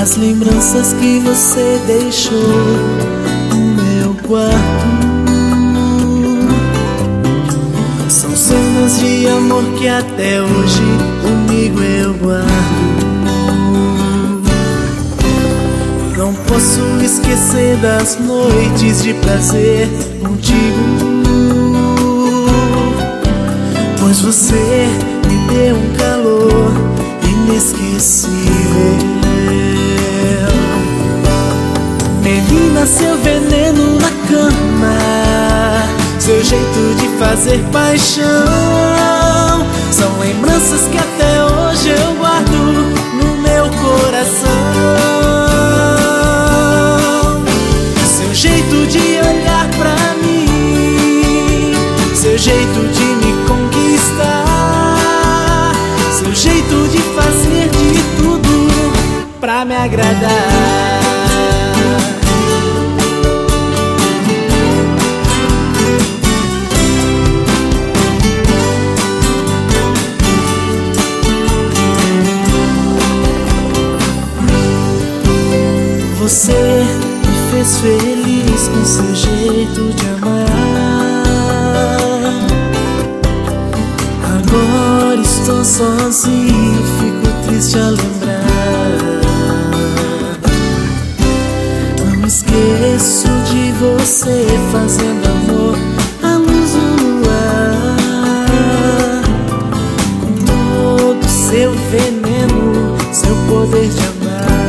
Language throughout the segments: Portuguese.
as lembranças que você deixou no meu quarto. São cenas de amor que até hoje comigo eu guardo. Não posso esquecer das noites de prazer contigo, pois você me deu um calor inesquecível. Menina, seu veneno na cama, seu jeito de fazer paixão, são lembranças que até hoje eu guardo no meu coração. Seu jeito de olhar pra mim, seu jeito de me conquistar, seu jeito de fazer de tudo pra me agradar. Você me fez feliz com seu jeito de amar. Agora estou sozinho, fico triste a lembrar. Não esqueço de você fazendo amor à luz do luar, com todo seu veneno, seu poder de amar.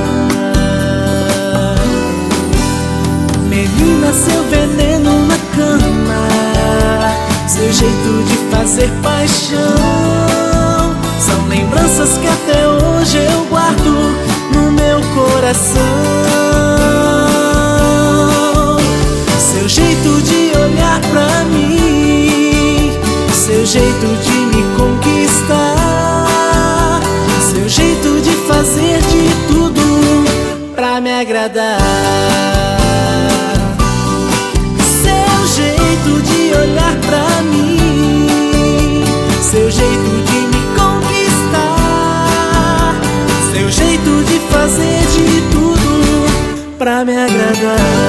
Menina, seu veneno na cama, seu jeito de fazer paixão, são lembranças que até hoje eu guardo no meu coração. Seu jeito de olhar pra mim, seu jeito de me conquistar, seu jeito de fazer de tudo pra me agradar. Olhar pra mim, seu jeito de me conquistar, seu jeito de fazer de tudo pra me agradar.